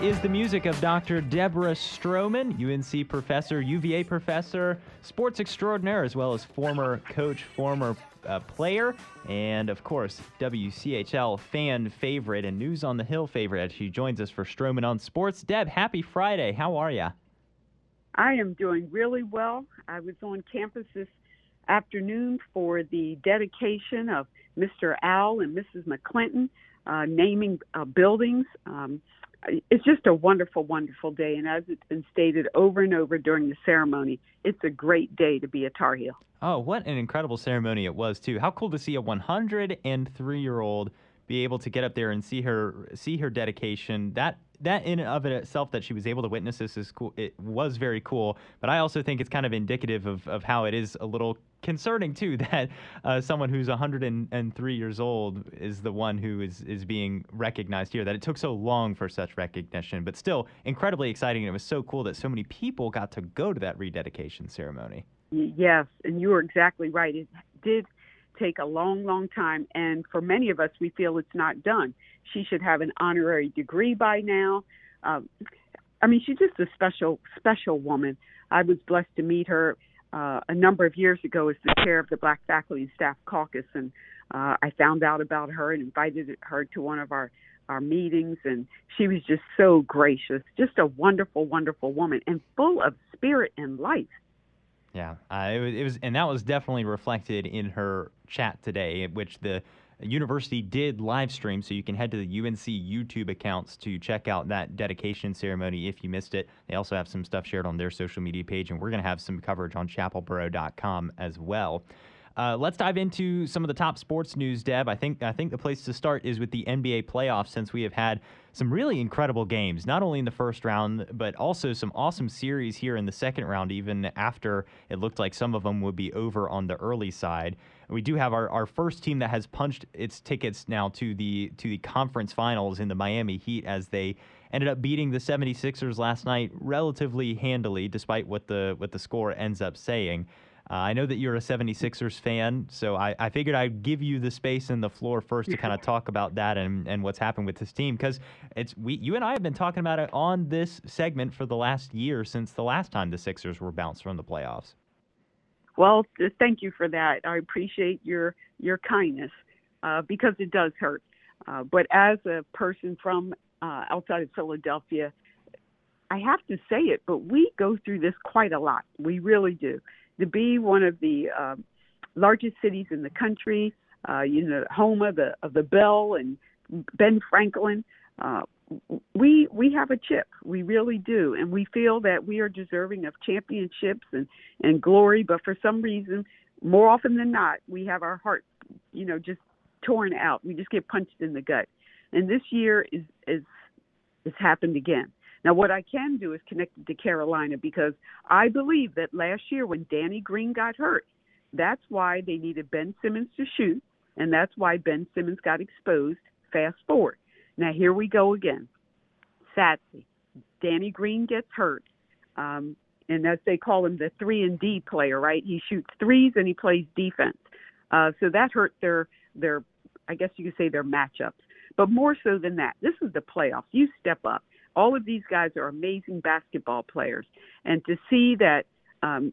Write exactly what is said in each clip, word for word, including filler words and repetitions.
is the music of Doctor Deborah Stroman, U N C professor, U V A professor, sports extraordinaire, as well as former coach, former uh, player, and, of course, W C H L fan favorite and News on the Hill favorite as she joins us for Stroman on Sports. Deb, happy Friday. How are you? I am doing really well. I was on campus this afternoon for the dedication of Mister Al and Missus McClinton, uh, naming uh, buildings. Um, it's just a wonderful, wonderful day. And as it's been stated over and over during the ceremony, it's a great day to be a Tar Heel. Oh, what an incredible ceremony it was, too. How cool to see a one hundred three-year-old be able to get up there and see her see her dedication. That that in and of itself, that she was able to witness this, is cool. It was very cool. But I also think it's kind of indicative of, of how it is a little concerning, too, that uh, someone who's one hundred three years old is the one who is, is being recognized here, that it took so long for such recognition. But still, incredibly exciting. And it was so cool that so many people got to go to that rededication ceremony. Yes, and you were exactly right. It did take a long, long time. And for many of us, we feel it's not done. She should have an honorary degree by now. Um, I mean, she's just a special, special woman. I was blessed to meet her uh, a number of years ago as the chair of the Black Faculty and Staff Caucus. And uh, I found out about her and invited her to one of our, our meetings. And she was just so gracious, just a wonderful, wonderful woman and full of spirit and life. Yeah, uh, it, was, it was, and that was definitely reflected in her chat today, which the university did live stream, so you can head to the U N C YouTube accounts to check out that dedication ceremony if you missed it. They also have some stuff shared on their social media page, and we're going to have some coverage on chapel boro dot com as well. Uh, let's dive into some of the top sports news, Deb. I think I think the place to start is with the N B A playoffs, since we have had some really incredible games, not only in the first round, but also some awesome series here in the second round, even after it looked like some of them would be over on the early side. We do have our, our first team that has punched its tickets now to the to the conference finals in the Miami Heat, as they ended up beating the seventy-sixers last night relatively handily, despite what the what the score ends up saying. Uh, I know that you're a seventy-sixers fan, so I, I figured I'd give you the space and the floor first to kind of talk about that and, and what's happened with this team, because it's we you and I have been talking about it on this segment for the last year, since the last time the Sixers were bounced from the playoffs. Well, thank you for that. I appreciate your your kindness, uh, because it does hurt. Uh, but as a person from uh, outside of Philadelphia, I have to say it, but we go through this quite a lot. We really do. To be one of the uh, largest cities in the country, uh, you know, home of the of the Bell and Ben Franklin, uh, we we have a chip. We really do, and we feel that we are deserving of championships and, and glory. But for some reason, more often than not, we have our heart, you know, just torn out. We just get punched in the gut, and this year is is has happened again. Now, what I can do is connect it to Carolina, because I believe that last year when Danny Green got hurt, that's why they needed Ben Simmons to shoot, and that's why Ben Simmons got exposed. Fast forward. Now, here we go again. Sadly, Danny Green gets hurt, um, and as they call him, the three and D player, right? He shoots threes and he plays defense. Uh, so that hurt their, their, I guess you could say, their matchups. But more so than that, this is the playoffs. You step up. All of these guys are amazing basketball players. And to see that um,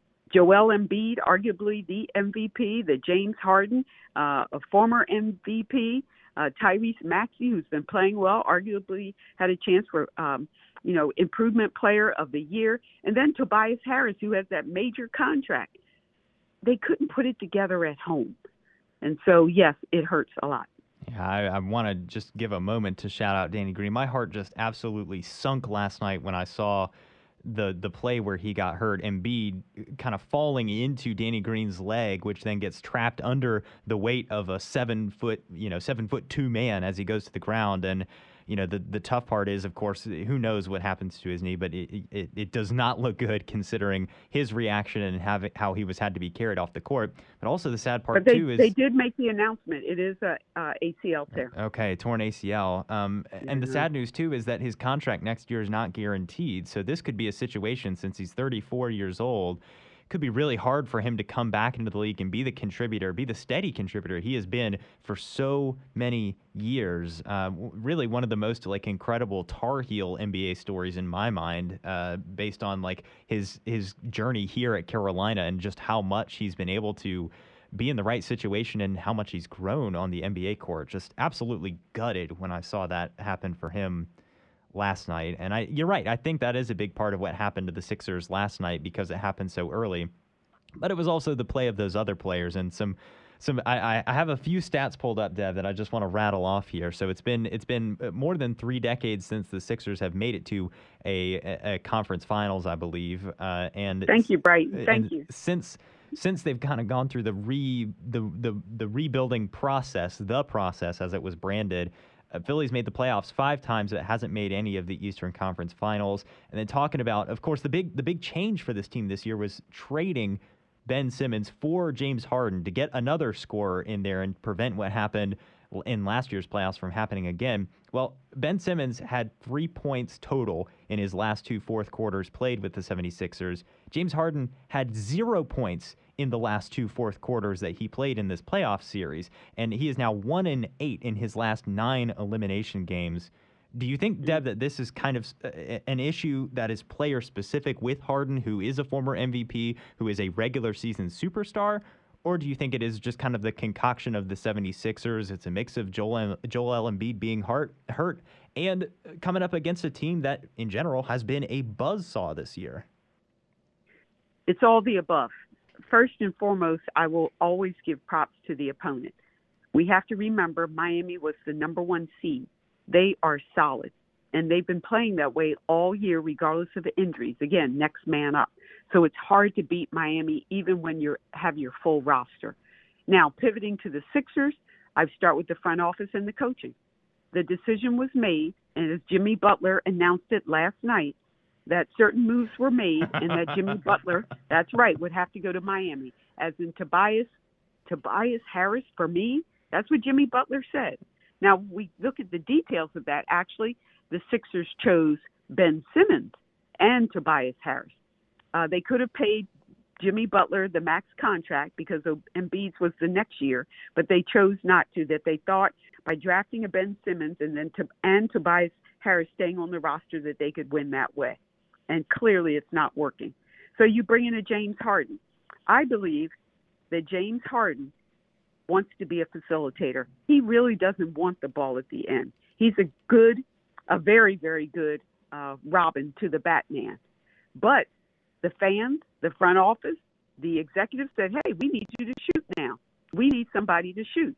Joel Embiid, arguably the M V P, the James Harden, uh, a former M V P, uh, Tyrese Maxey, who's been playing well, arguably had a chance for, um, you know, improvement player of the year. And then Tobias Harris, who has that major contract. They couldn't put it together at home. And so, yes, it hurts a lot. Yeah, I, I want to just give a moment to shout out Danny Green. My heart just absolutely sunk last night when I saw the the play where he got hurt, Embiid kind of falling into Danny Green's leg, which then gets trapped under the weight of a seven foot, you know, seven foot two man as he goes to the ground. And you know, the the tough part is, of course, who knows what happens to his knee, but it it, it does not look good considering his reaction and have, how he was had to be carried off the court. But also the sad part, but they, too, is... they did make the announcement. It is a uh, A C L tear. Okay, torn A C L. Um, yeah. And the sad news, too, is that his contract next year is not guaranteed. So this could be a situation, since he's thirty-four years old, could be really hard for him to come back into the league and be the contributor, be the steady contributor he has been for so many years. Uh, really one of the most like incredible Tar Heel N B A stories in my mind, uh, based on like his his journey here at Carolina and just how much he's been able to be in the right situation and how much he's grown on the N B A court. Just absolutely gutted when I saw that happen for him last night. And I, you're right. I think that is a big part of what happened to the Sixers last night because it happened so early. But it was also the play of those other players and some, some. I, I have a few stats pulled up, Dev, that I just want to rattle off here. So it's been it's been more than three decades since the Sixers have made it to a, a, a conference finals, I believe. Uh, and thank you, Brighton. Thank you. Since since they've kind of gone through the re the, the the rebuilding process, the process as it was branded. Uh, Philly's made the playoffs five times, but hasn't made any of the Eastern Conference Finals. And then talking about, of course, the big the big change for this team this year was trading Ben Simmons for James Harden to get another scorer in there and prevent what happened in last year's playoffs from happening again. Well, Ben Simmons had three points total in his last two fourth quarters played with the seventy-sixers. James Harden had zero points in the last two fourth quarters that he played in this playoff series, and he is now one and eight in his last nine elimination games. Do you think, Deb, that this is kind of an issue that is player specific with Harden, who is a former M V P, who is a regular season superstar? Or do you think it is just kind of the concoction of the seventy-sixers? It's a mix of Joel, Joel Embiid being hurt, hurt and coming up against a team that, in general, has been a buzzsaw this year? It's all the above. First and foremost, I will always give props to the opponent. We have to remember Miami was the number one seed. They are solid, and they've been playing that way all year regardless of the injuries. Again, next man up. So it's hard to beat Miami even when you have your full roster. Now, pivoting to the Sixers, I start with the front office and the coaching. The decision was made, and as Jimmy Butler announced it last night, that certain moves were made and that Jimmy Butler, that's right, would have to go to Miami. As in Tobias, Tobias Harris, for me, that's what Jimmy Butler said. Now, we look at the details of that. Actually, the Sixers chose Ben Simmons and Tobias Harris. Uh, they could have paid Jimmy Butler the max contract because Embiid's was the next year, but they chose not to. That they thought by drafting a Ben Simmons and then to, and Tobias Harris staying on the roster that they could win that way. And clearly it's not working. So you bring in a James Harden. I believe that James Harden wants to be a facilitator. He really doesn't want the ball at the end. He's a good, a very, very good uh, Robin to the Batman. But the fans, the front office, the executives said, hey, we need you to shoot now. We need somebody to shoot.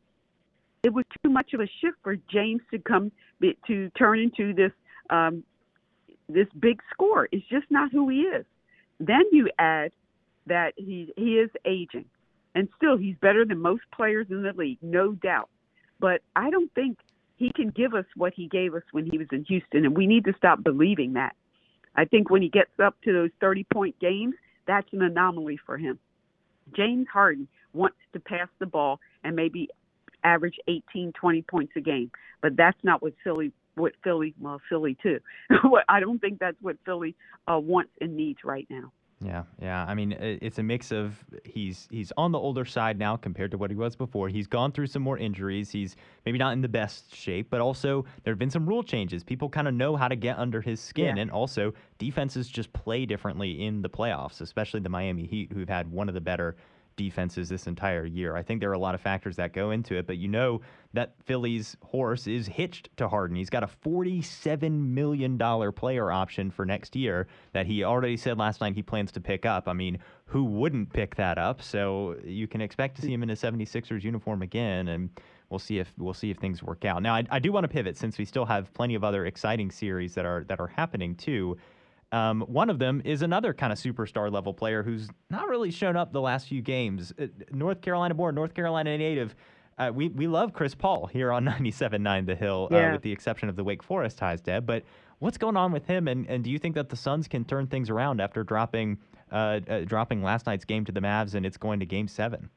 It was too much of a shift for James to come to turn into this um, this big scorer. It's just not who he is. Then you add that he he is aging. And still, he's better than most players in the league, no doubt. But I don't think he can give us what he gave us when he was in Houston, and we need to stop believing that. I think when he gets up to those thirty-point games, that's an anomaly for him. James Harden wants to pass the ball and maybe average eighteen, twenty points a game, but that's not what Philly, what Philly, well, Philly too. I don't think that's what Philly uh, wants and needs right now. Yeah, yeah. I mean, it's a mix of he's he's on the older side now compared to what he was before. He's gone through some more injuries. He's maybe not in the best shape, but also there have been some rule changes. People kind of know how to get under his skin, yeah. And also defenses just play differently in the playoffs, especially the Miami Heat, who've had one of the better defenses this entire year. I think there are a lot of factors that go into it, but you know that Philly's horse is hitched to Harden. He's got a forty-seven million dollars player option for next year that he already said last night he plans to pick up. I mean, who wouldn't pick that up? So you can expect to see him in a seventy-sixers uniform again, and we'll see if we'll see if things work out. Now, I, I do want to pivot since we still have plenty of other exciting series that are that are happening too. Um, one of them is another kind of superstar level player who's not really shown up the last few games. Uh, North Carolina born, North Carolina native. Uh, we, we love Chris Paul here on ninety-seven point nine The Hill, yeah. uh, with the exception of the Wake Forest ties, Deb. But what's going on with him, and, and do you think that the Suns can turn things around after dropping uh, uh, dropping last night's game to the Mavs and it's going to game seven?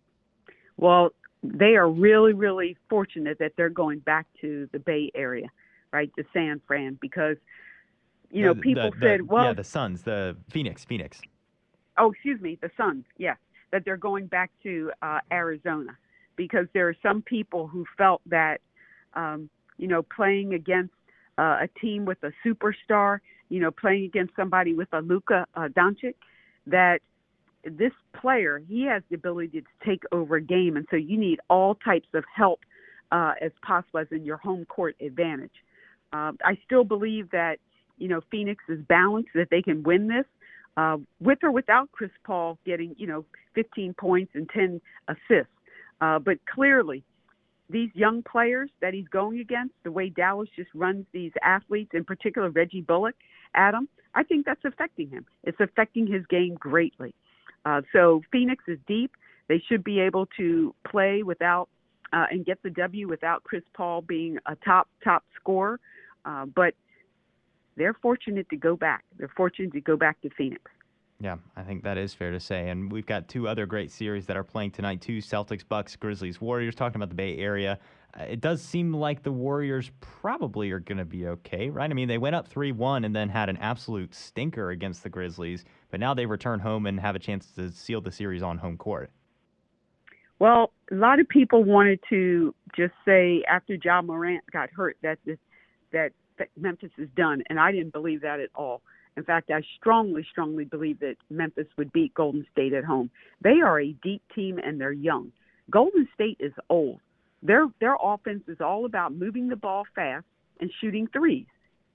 Well, they are really, really fortunate that they're going back to the Bay Area, right, to San Fran, because – You know, the, people the, said, the, well. Yeah, the Suns, the Phoenix, Phoenix. oh, excuse me, the Suns, yes, that they're going back to uh, Arizona because there are some people who felt that, um, you know, playing against uh, a team with a superstar, you know, playing against somebody with a Luka uh, Doncic, that this player, he has the ability to take over a game. And so you need all types of help uh, as possible as in your home court advantage. Uh, I still believe that, you know, Phoenix is balanced, that they can win this uh, with or without Chris Paul getting, you know, fifteen points and ten assists. Uh, but clearly, these young players that he's going against, the way Dallas just runs these athletes, in particular Reggie Bullock, Adam, I think that's affecting him. It's affecting his game greatly. Uh, so Phoenix is deep. They should be able to play without uh, and get the W without Chris Paul being a top, top scorer. Uh, but they're fortunate to go back. They're fortunate to go back to Phoenix. Yeah, I think that is fair to say. And we've got two other great series that are playing tonight, too. Celtics, Bucks, Grizzlies, Warriors. Talking about the Bay Area, uh, it does seem like the Warriors probably are going to be okay, right? I mean, they went up three one and then had an absolute stinker against the Grizzlies, but now they return home and have a chance to seal the series on home court. Well, a lot of people wanted to just say after Ja Morant got hurt that this, that Memphis is done, and I didn't believe that at all. In fact, I strongly, strongly believe that Memphis would beat Golden State at home. They are a deep team, and they're young. Golden State is old. Their their offense is all about moving the ball fast and shooting threes,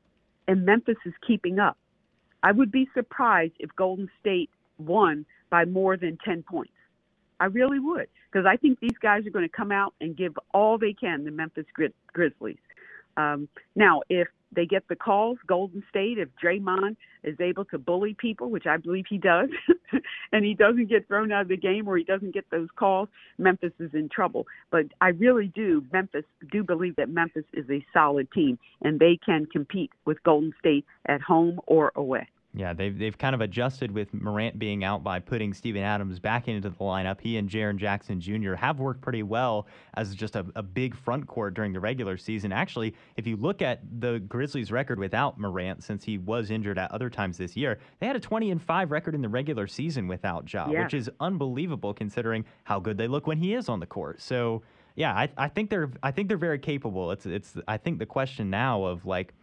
and Memphis is keeping up. I would be surprised if Golden State won by more than ten points. I really would, because I think these guys are going to come out and give all they can to Memphis Gri- Grizzlies. Um, now, if they get the calls, Golden State, if Draymond is able to bully people, which I believe he does, and he doesn't get thrown out of the game or he doesn't get those calls, Memphis is in trouble. But I really do, Memphis, do believe that Memphis is a solid team, and they can compete with Golden State at home or away. Yeah, they've, they've kind of adjusted with Morant being out by putting Steven Adams back into the lineup. He and Jaren Jackson Junior have worked pretty well as just a, a big front court during the regular season. Actually, if you look at the Grizzlies' record without Morant, since he was injured at other times this year, they had a twenty and five record in the regular season without Ja, yeah. which is unbelievable considering how good they look when he is on the court. So, yeah, I, I think they're I think they're very capable. It's it's I think the question now of like,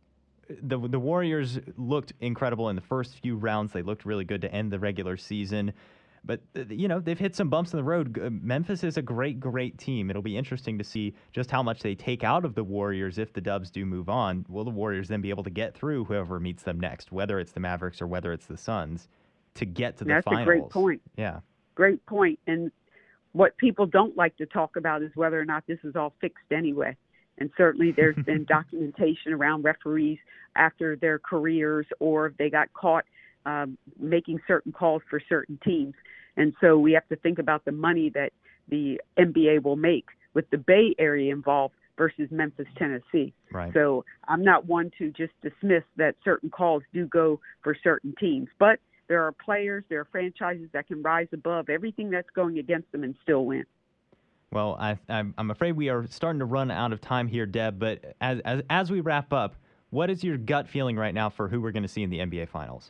The the Warriors looked incredible in the first few rounds. They looked really good to end the regular season. But, you know, they've hit some bumps in the road. Memphis is a great, great team. It'll be interesting to see just how much they take out of the Warriors if the Dubs do move on. Will the Warriors then be able to get through whoever meets them next, whether it's the Mavericks or whether it's the Suns, to get to the That's finals? That's a great point. Yeah. Great point. And what people don't like to talk about is whether or not this is all fixed anyway. And certainly there's been documentation around referees after their careers or if they got caught um, making certain calls for certain teams. And so we have to think about the money that the N B A will make with the Bay Area involved versus Memphis, Tennessee. Right. So I'm not one to just dismiss that certain calls do go for certain teams. But there are players, there are franchises that can rise above everything that's going against them and still win. Well, I, I'm, I'm afraid we are starting to run out of time here, Deb. But as, as as we wrap up, what is your gut feeling right now for who we're going to see in the N B A Finals?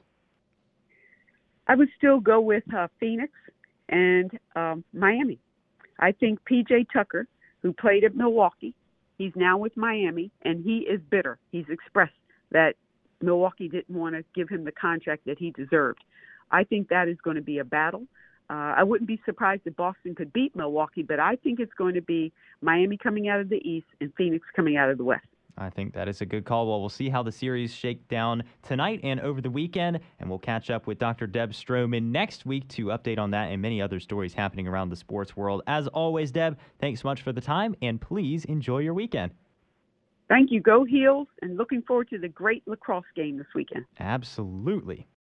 I would still go with uh, Phoenix and um, Miami. I think P J Tucker, who played at Milwaukee, he's now with Miami, and he is bitter. He's expressed that Milwaukee didn't want to give him the contract that he deserved. I think that is going to be a battle. Uh, I wouldn't be surprised if Boston could beat Milwaukee, but I think it's going to be Miami coming out of the East and Phoenix coming out of the West. I think that is a good call. Well, we'll see how the series shake down tonight and over the weekend, and we'll catch up with Doctor Deb Stroman next week to update on that and many other stories happening around the sports world. As always, Deb, thanks so much for the time, and please enjoy your weekend. Thank you. Go Heels, and looking forward to the great lacrosse game this weekend. Absolutely.